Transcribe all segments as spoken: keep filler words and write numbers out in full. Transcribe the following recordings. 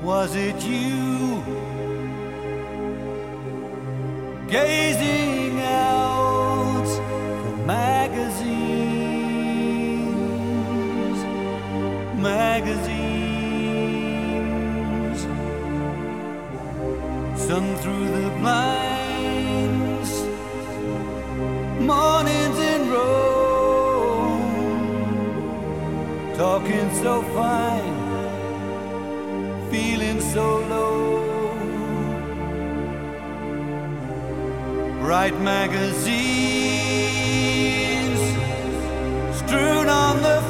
Was it you gazing out from magazines, magazines, sun through the blinds, mornings in Rome, talking so fine, feeling so low. Bright magazines strewn on the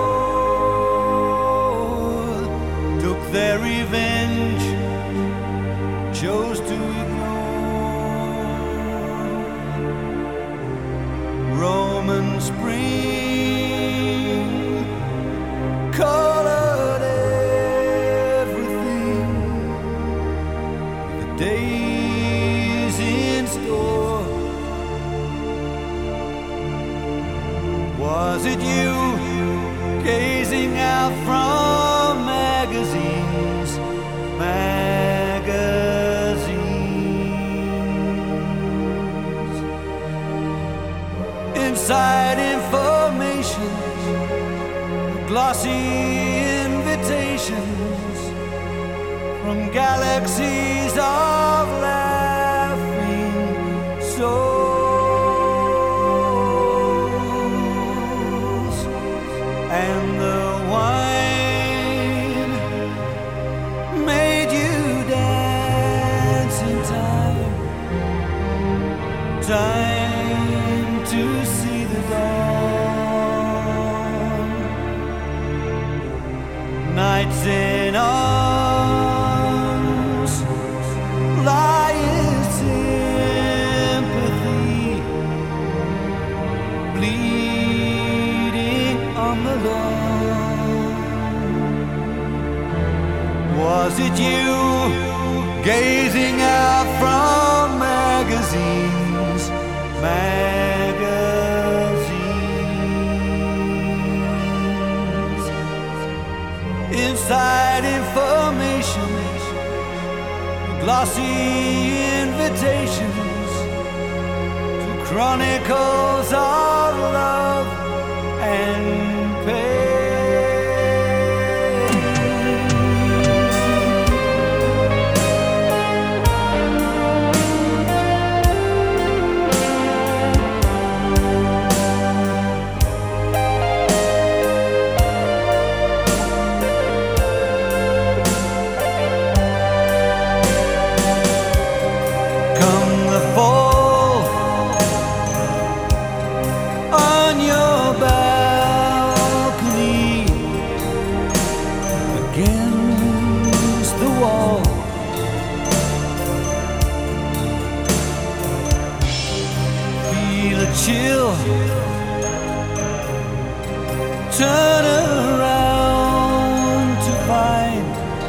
floor took their revenge, chose to ignore. Roman spring colored everything, the days in store. Was it you gazing out from magazines, magazines? Inside information, glossy invitations from galaxies of laughing souls. And the wine made you dance in time, time to see the dawn. Nights in arms, lying sympathy, bleeding on the lawn. Was it you gazing out from magazines, magazines? Inside information, glossy invitations to chronicles of love and pain. Come the fall on your balcony, against the wall. Feel a chill, turn around to find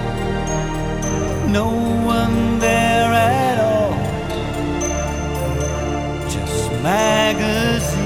no one there at all, just magazines.